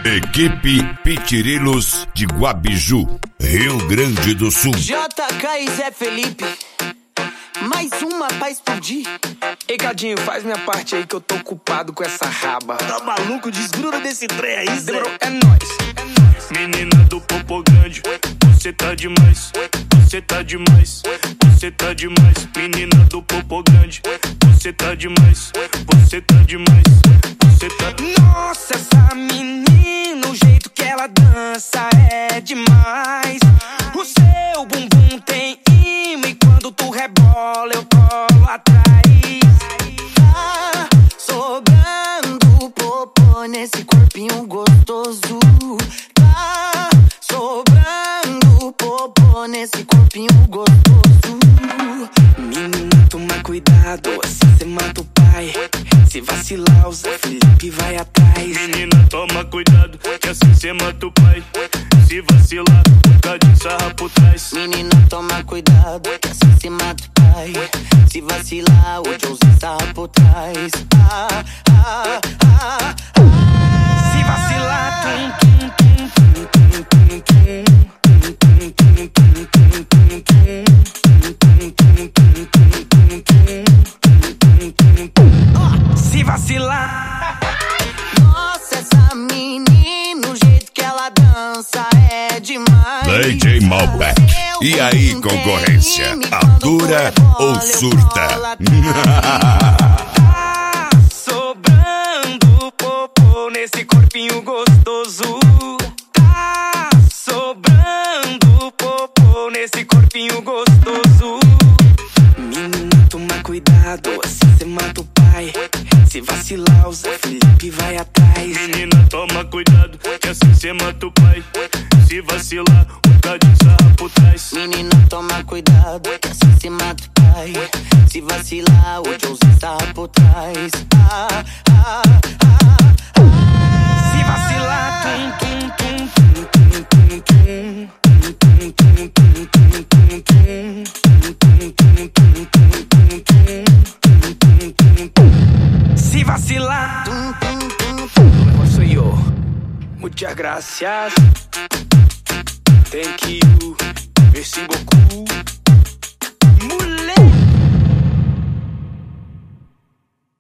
Equipe Pitirilos de Guabiju, Rio Grande do Sul. JK e Zé Felipe, mais uma pra explodir. Ei, Cadinho, faz minha parte aí que eu tô ocupado com essa raba. Tá maluco? Desgruda desse trem aí, Zé. Demorou, é nóis. Menina do popô grande, você tá demais, você tá demais, você tá demais. Menina do popô grande, você tá demais, você tá demais, você tá... Nossa, essa menina, o jeito que ela dança é demais. O seu bumbum tem imã e quando tu rebola eu colo atrás. Tá sobrando popô nesse corpinho gostoso. Tá sobrando popô nesse corpinho gostoso. Menina, toma cuidado, assim cê mata o pai. Se vacilar, o Zé Felipe vai atrás. Menina, toma cuidado, que assim cê mata o pai. Se vacilar, um cadinho sarra por trás. Menina, toma cuidado, que assim cê mata o pai. Se vacilar, o Joãozinho sarra por trás. Se vacilar, tum, tum, tum, tum, tum, tum, tum, tum, tum, tum, tum, tum. Se vacilar. Nossa, essa menina, o jeito que ela dança é demais. DJ Malbec. E aí, concorrência? Atura ou surta? Tá sobrando popô nesse corpinho gostoso. Tá sobrando popô nesse corpinho gostoso. Menina, toma cuidado, assim cê mata o pai. Se vacilar, o Zé Felipe vai atrás. Menina, toma cuidado, que assim cê mata o pai. Se vacilar, um cadinho sarra por trás. Menina, toma cuidado, que assim cê mata o pai. Se vacilar, o Joãozinho sarra por trás. Se vacilar, tum, tum, tum, tum, tum, tum, tum, tum, tum, tum, tum, tum, tum, tum. Se vacilar, tum, tum, tum, tum. Soy yo. Muchas gracias. Thank you. Merci beaucoup.